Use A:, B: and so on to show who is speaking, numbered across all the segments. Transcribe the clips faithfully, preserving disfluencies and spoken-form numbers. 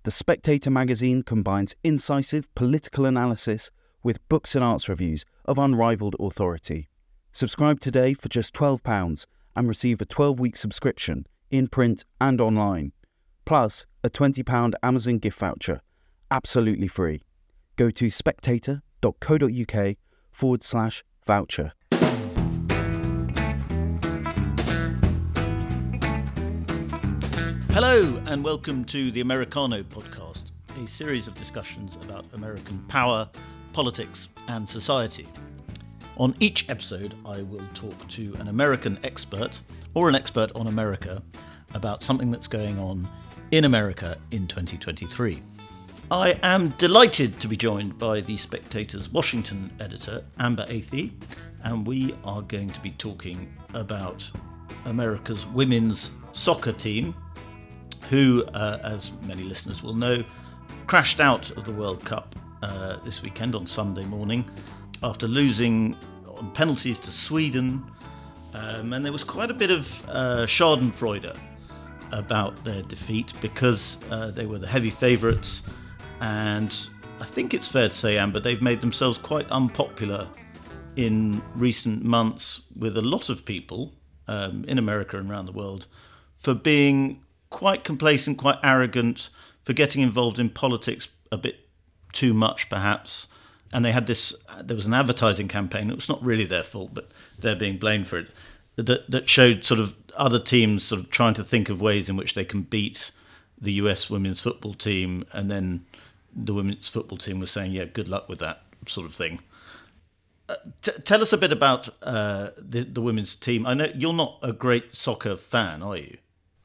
A: The Spectator magazine combines incisive political analysis with books and arts reviews of unrivaled authority. Subscribe today for just twelve pounds and receive a twelve-week subscription in print and online, plus a twenty pounds Amazon gift voucher, absolutely free. Go to spectator.co.uk forward slash voucher.
B: Hello and welcome to the Americano podcast, a series of discussions about American power, politics and society. On each episode, I will talk to an American expert or an expert on America about something that's going on in America in twenty twenty-three. I am delighted to be joined by the Spectator's Washington editor, Amber Athey, and we are going to be talking about America's women's soccer team, who, uh, as many listeners will know, crashed out of the World Cup uh, this weekend on Sunday morning after losing on penalties to Sweden. Um, and there was quite a bit of uh, schadenfreude about their defeat because uh, they were the heavy favourites. And I think it's fair to say, Amber, they've made themselves quite unpopular in recent months with a lot of people um, in America and around the world for being quite complacent, quite arrogant, for getting involved in politics a bit too much, perhaps. And they had this, there was an advertising campaign, it was not really their fault, but they're being blamed for it, that, that showed sort of other teams sort of trying to think of ways in which they can beat the U S women's football team, and then the women's football team was saying, yeah, good luck with that sort of thing. Uh, t- tell us a bit about uh, the, the women's team. I know you're not a great soccer fan, are you?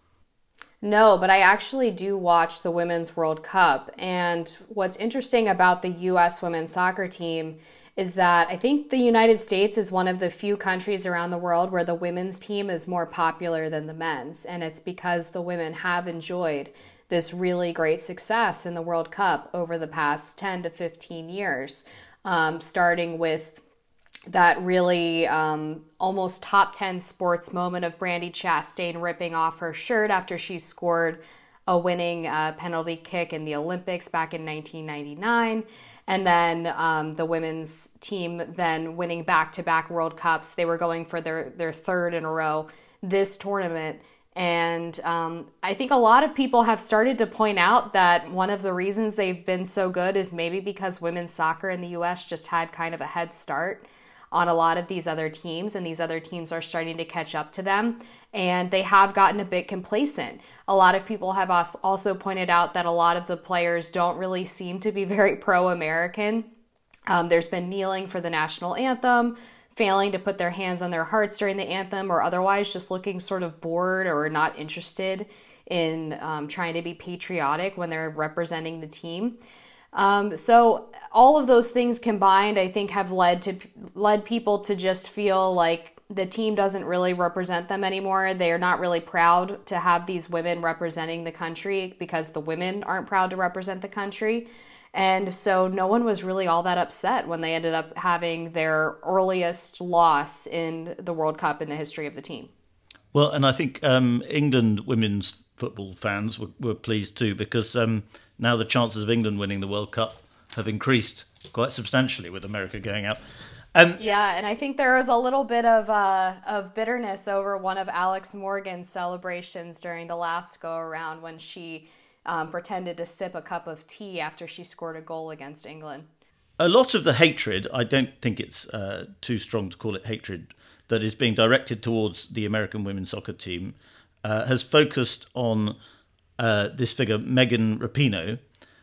C: No, but I actually do watch the Women's World Cup. And what's interesting about the U S women's soccer team is that I think the United States is one of the few countries around the world where the women's team is more popular than the men's. And it's because the women have enjoyed this really great success in the World Cup over the past ten to fifteen years, um, starting with that really um, almost top ten sports moment of Brandi Chastain ripping off her shirt after she scored a winning uh, penalty kick in the Olympics back in nineteen ninety-nine. And then um, the women's team then winning back-to-back World Cups. They were going for their, their third in a row this tournament. And um, I think a lot of people have started to point out that one of the reasons they've been so good is maybe because women's soccer in the U S just had kind of a head start on a lot of these other teams, and these other teams are starting to catch up to them, and they have gotten a bit complacent. A lot of people have also pointed out that a lot of the players don't really seem to be very pro-American. Um, there's been kneeling for the national anthem, failing to put their hands on their hearts during the anthem, or otherwise just looking sort of bored or not interested in um, trying to be patriotic when they're representing the team. Um, so all of those things combined, I think, have led to led people to just feel like the team doesn't really represent them anymore. They are not really proud to have these women representing the country because the women aren't proud to represent the country. And so no one was really all that upset when they ended up having their earliest loss in the World Cup in the history of the team.
B: Well, and I think um, England women's football fans were, were pleased too, because um, now the chances of England winning the World Cup have increased quite substantially with America going out. Um,
C: yeah, and I think there was a little bit of uh, of bitterness over one of Alex Morgan's celebrations during the last go-around when she um, pretended to sip a cup of tea after she scored a goal against England.
B: A lot of the hatred, I don't think it's uh, too strong to call it hatred, that is being directed towards the American women's soccer team uh, has focused on uh, this figure, Megan Rapinoe,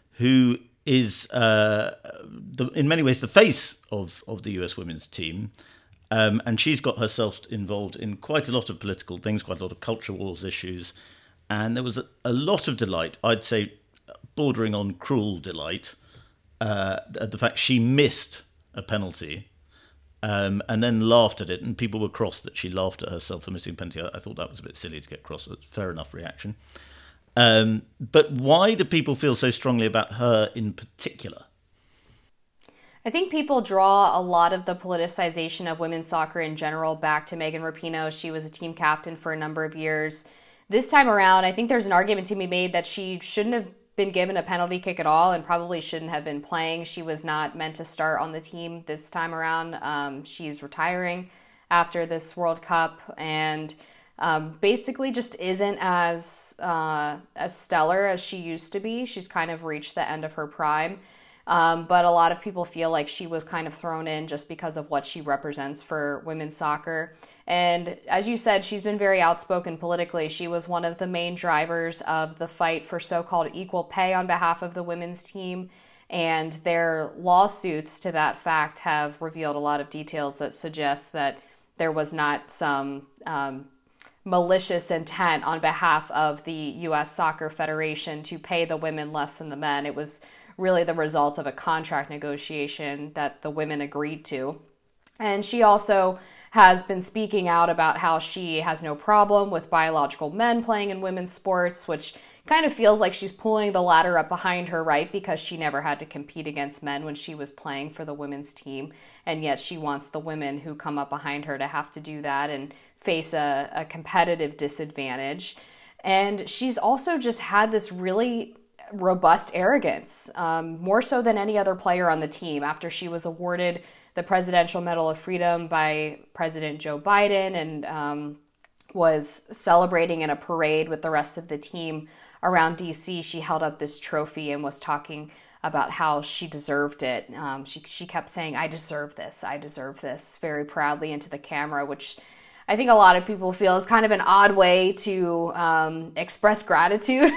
B: who is uh, the, in many ways the face of, of the U S women's team. Um, and she's got herself involved in quite a lot of political things, quite a lot of culture wars issues. And there was a, a lot of delight, I'd say bordering on cruel delight, uh, at the fact she missed a penalty um, and then laughed at it. And people were cross that she laughed at herself for missing a penalty. I, I thought that was a bit silly to get cross. It's a fair enough reaction. Um, but why do people feel so strongly about her in particular?
C: I think people draw a lot of the politicization of women's soccer in general back to Megan Rapinoe. She was a team captain for a number of years. This time around, I think there's an argument to be made that she shouldn't have been given a penalty kick at all and probably shouldn't have been playing. She was not meant to start on the team this time around. Um, she's retiring after this World Cup and um, basically just isn't as uh, as stellar as she used to be. She's kind of reached the end of her prime. Um, but a lot of people feel like she was kind of thrown in just because of what she represents for women's soccer. And as you said, she's been very outspoken politically. She was one of the main drivers of the fight for so-called equal pay on behalf of the women's team. And their lawsuits to that fact have revealed a lot of details that suggest that there was not some um, malicious intent on behalf of the U S Soccer Federation to pay the women less than the men. It was really the result of a contract negotiation that the women agreed to. And she also has been speaking out about how she has no problem with biological men playing in women's sports, which kind of feels like she's pulling the ladder up behind her, right? Because she never had to compete against men when she was playing for the women's team. And yet she wants the women who come up behind her to have to do that and face a, a competitive disadvantage. And she's also just had this really robust arrogance, um, more so than any other player on the team, after she was awarded the Presidential Medal of Freedom by President Joe Biden and um, was celebrating in a parade with the rest of the team around D C. She held up this trophy and was talking about how she deserved it. Um, she, she kept saying, "I deserve this, I deserve this," very proudly into the camera, which I think a lot of people feel is kind of an odd way to um, express gratitude.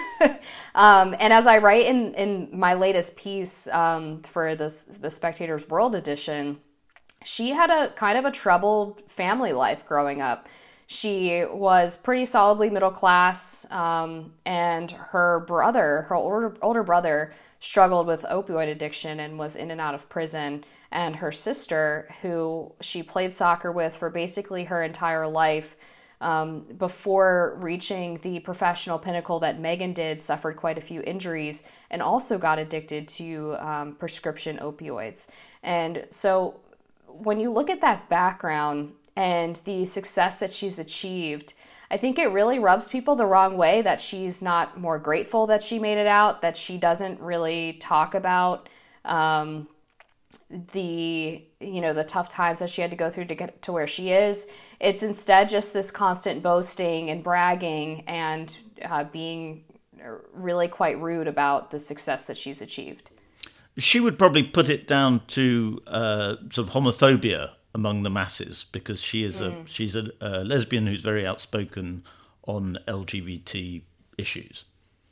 C: um, and as I write in, in my latest piece um, for this, the Spectator's World edition, she had a kind of a troubled family life growing up. She was pretty solidly middle class, um, and her brother, her older, older brother, struggled with opioid addiction and was in and out of prison. And her sister, who she played soccer with for basically her entire life, um, before reaching the professional pinnacle that Megan did, suffered quite a few injuries and also got addicted to um, prescription opioids. And so when you look at that background and the success that she's achieved, I think it really rubs people the wrong way that she's not more grateful that she made it out, that she doesn't really talk about um, the, you know, the tough times that she had to go through to get to where she is. It's instead just this constant boasting and bragging and uh, being really quite rude about the success that she's achieved.
B: She would probably put it down to uh, sort of homophobia among the masses, because she is mm. a she's a, a lesbian who's very outspoken on L G B T issues.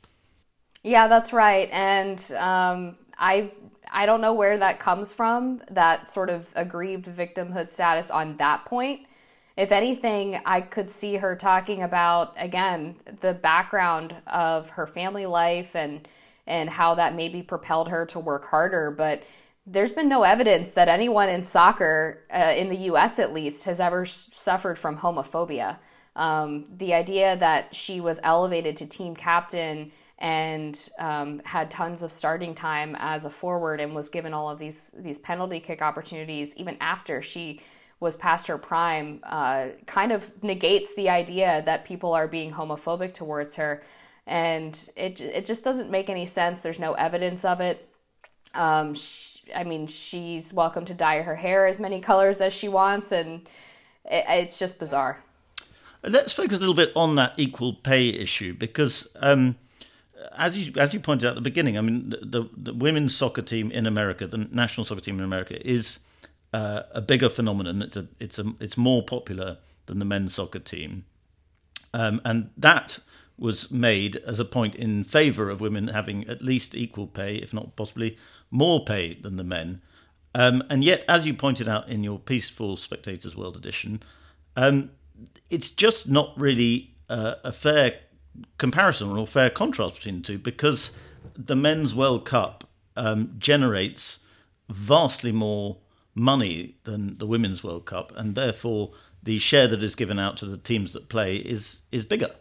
C: Yeah, that's right. And um, I I don't know where that comes from, that sort of aggrieved victimhood status on that point. If anything, I could see her talking about, again, the background of her family life and and how that maybe propelled her to work harder. But there's been no evidence that anyone in soccer, uh, in the U S at least, has ever s- suffered from homophobia. Um, the idea that she was elevated to team captain and um, had tons of starting time as a forward and was given all of these these penalty kick opportunities even after she was past her prime, uh, kind of negates the idea that people are being homophobic towards her. And it it just doesn't make any sense. There's no evidence of it. Um, she, I mean, she's welcome to dye her hair as many colors as she wants, and it, it's just bizarre.
B: Let's focus a little bit on that equal pay issue, because um, as you as you pointed out at the beginning, I mean, the, the women's soccer team in America, the national soccer team in America, is uh, a bigger phenomenon. It's a it's a it's more popular than the men's soccer team, um, and that was made as a point in favour of women having at least equal pay, if not possibly more pay than the men. Um, and yet, as you pointed out in your piece for Spectator's World edition, um, it's just not really uh, a fair comparison or fair contrast between the two, because the Men's World Cup um, generates vastly more money than the Women's World Cup, and therefore the share that is given out to the teams that play is is bigger.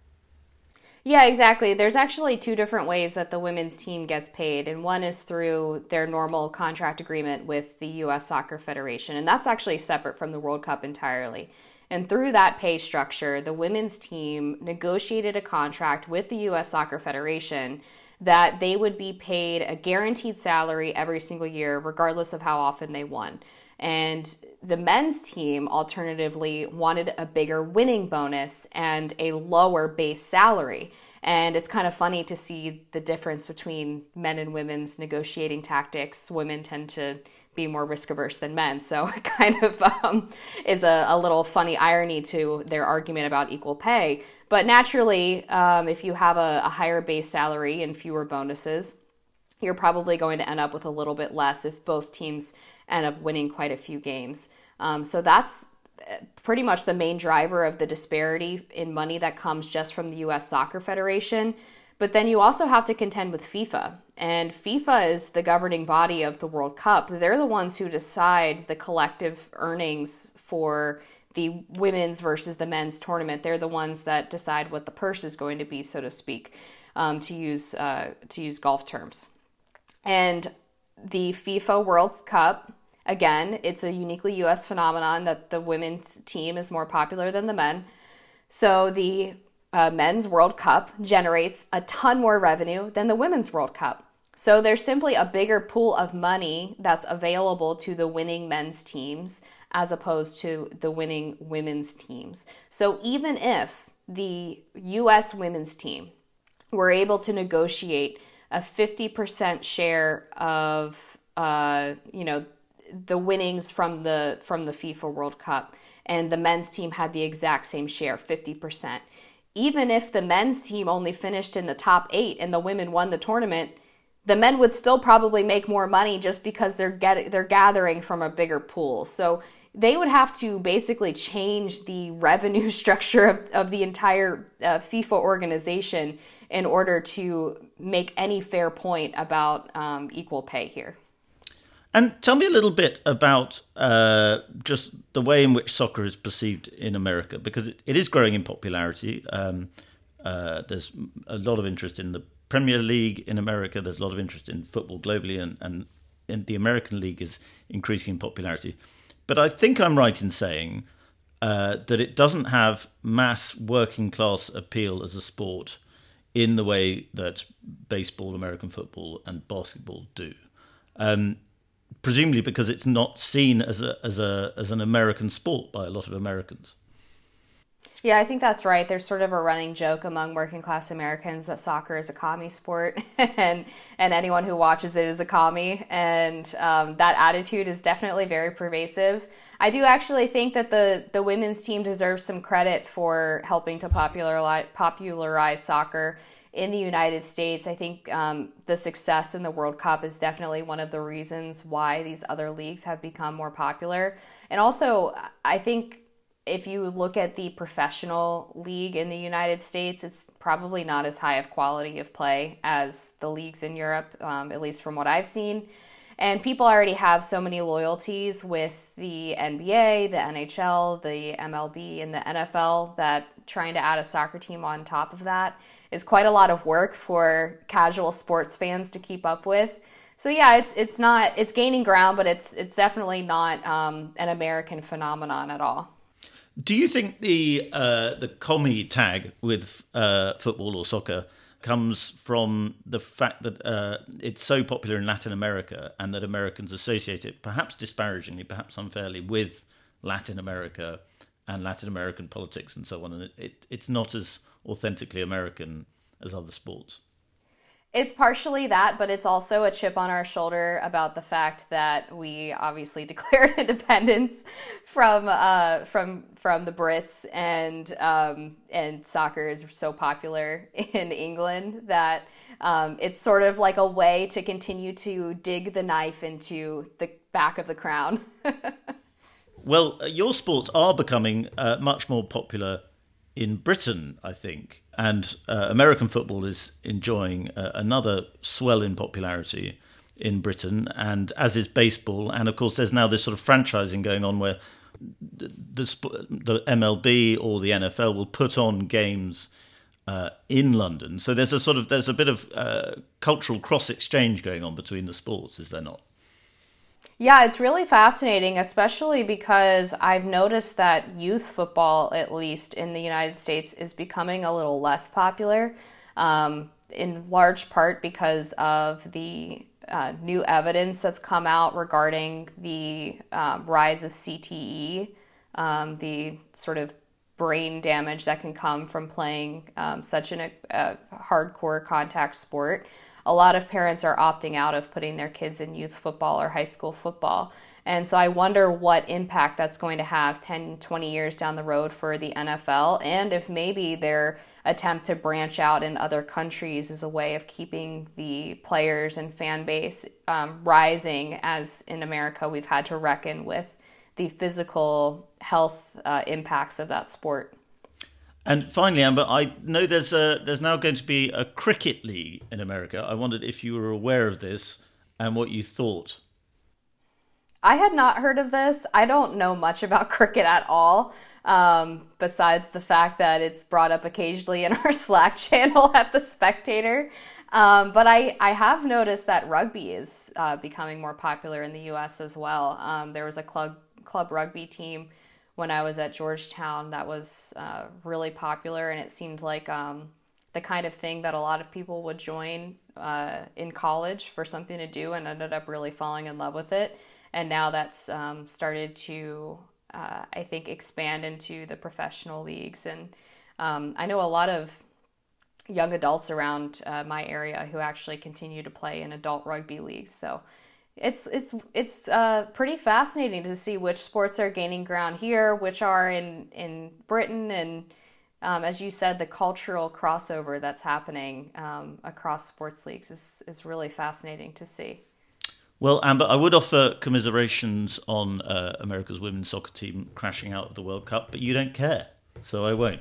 C: Yeah, exactly. There's actually two different ways that the women's team gets paid, and one is through their normal contract agreement with the U S Soccer Federation, and that's actually separate from the World Cup entirely. And through that pay structure, the women's team negotiated a contract with the U S Soccer Federation that they would be paid a guaranteed salary every single year, regardless of how often they won. And the men's team, alternatively, wanted a bigger winning bonus and a lower base salary. And it's kind of funny to see the difference between men and women's negotiating tactics. Women tend to be more risk averse than men. So it kind of um, is a, a little funny irony to their argument about equal pay. But naturally, um, if you have a, a higher base salary and fewer bonuses, you're probably going to end up with a little bit less if both teams end up winning quite a few games. Um, so that's pretty much the main driver of the disparity in money that comes just from the U S Soccer Federation. But then you also have to contend with FIFA. And FIFA is the governing body of the World Cup. They're the ones who decide the collective earnings for the women's versus the men's tournament. They're the ones that decide what the purse is going to be, so to speak, um, to use uh, to use golf terms. And the FIFA World Cup, again, it's a uniquely U S phenomenon that the women's team is more popular than the men. So the uh, men's World Cup generates a ton more revenue than the women's World Cup. So there's simply a bigger pool of money that's available to the winning men's teams as opposed to the winning women's teams. So even if the U S women's team were able to negotiate a fifty percent share of, uh, you know, the winnings from the from the FIFA World Cup, and the men's team had the exact same share, fifty percent. Even if the men's team only finished in the top eight and the women won the tournament, the men would still probably make more money just because they're get, they're gathering from a bigger pool. So they would have to basically change the revenue structure of, of the entire uh, FIFA organization in order to make any fair point about um, equal pay here.
B: And tell me a little bit about uh, just the way in which soccer is perceived in America, because it, it is growing in popularity. Um, uh, there's a lot of interest in the Premier League in America. There's a lot of interest in football globally, and, and, and the American League is increasing in popularity. But I think I'm right in saying uh, that it doesn't have mass working class appeal as a sport in the way that baseball, American football, and basketball do. Um, presumably because it's not seen as a as a as an American sport by a lot of Americans.
C: Yeah, I think that's right. There's sort of a running joke among working class Americans that soccer is a commie sport, and and anyone who watches it is a commie, and um, that attitude is definitely very pervasive. I do actually think that the the women's team deserves some credit for helping to popularize popularize soccer in the United States. I think um, the success in the World Cup is definitely one of the reasons why these other leagues have become more popular. And also, I think if you look at the professional league in the United States, it's probably not as high of quality of play as the leagues in Europe, um, at least from what I've seen. And people already have so many loyalties with the N B A, the N H L, the M L B, and the N F L that trying to add a soccer team on top of that is quite a lot of work for casual sports fans to keep up with. So yeah, it's it's not it's gaining ground, but it's it's definitely not um, an American phenomenon at all.
B: Do you think the uh, the commie tag with uh, football or soccer comes from the fact that uh, it's so popular in Latin America and that Americans associate it, perhaps disparagingly, perhaps unfairly, with Latin America and Latin American politics and so on, and it, it, it's not as authentically American as other sports?
C: It's partially that, but it's also a chip on our shoulder about the fact that we obviously declared independence from uh, from from the Brits, and um, and soccer is so popular in England that um, it's sort of like a way to continue to dig the knife into the back of the crown.
B: Well, your sports are becoming uh, much more popular in Britain, I think, and uh, American football is enjoying uh, another swell in popularity in Britain, and as is baseball. And of course, there's now this sort of franchising going on where the, the, the M L B or the N F L will put on games uh, in London. So there's a sort of there's a bit of uh, cultural cross exchange going on between the sports, is there not?
C: Yeah, it's really fascinating, especially because I've noticed that youth football, at least in the United States, is becoming a little less popular. Um, in large part because of the uh, new evidence that's come out regarding the um, rise of C T E, um, the sort of brain damage that can come from playing um, such an, a hardcore contact sport. A lot of parents are opting out of putting their kids in youth football or high school football. And so I wonder what impact that's going to have ten, twenty years down the road for the N F L, and if maybe their attempt to branch out in other countries is a way of keeping the players and fan base um, rising, as in America we've had to reckon with the physical health uh, impacts of that sport.
B: And finally, Amber, I know there's a, there's now going to be a cricket league in America. I wondered if you were aware of this and what you thought.
C: I had not heard of this. I don't know much about cricket at all, um, besides the fact that it's brought up occasionally in our Slack channel at The Spectator. Um, but I, I have noticed that rugby is uh, becoming more popular in the U S as well. Um, there was a club, club rugby team when I was at Georgetown that was uh, really popular, and it seemed like um, the kind of thing that a lot of people would join uh, in college for something to do, and ended up really falling in love with it. And now that's um, started to, uh, I think, expand into the professional leagues. And um, I know a lot of young adults around uh, my area who actually continue to play in adult rugby leagues. So it's it's it's uh, pretty fascinating to see which sports are gaining ground here, which are in, in Britain. And um, as you said, the cultural crossover that's happening um, across sports leagues is, is really fascinating to see.
B: Well, Amber, I would offer commiserations on uh, America's women's soccer team crashing out of the World Cup, but you don't care, so I won't.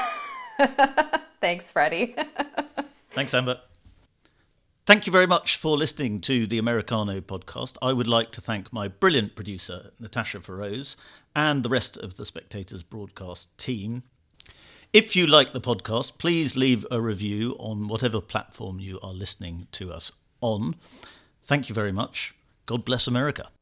C: Thanks, Freddie.
B: Thanks, Amber. Thank you very much for listening to the Americano podcast. I would like to thank my brilliant producer, Natasha Feroz, and the rest of the Spectator's broadcast team. If you like the podcast, please leave a review on whatever platform you are listening to us on. Thank you very much. God bless America.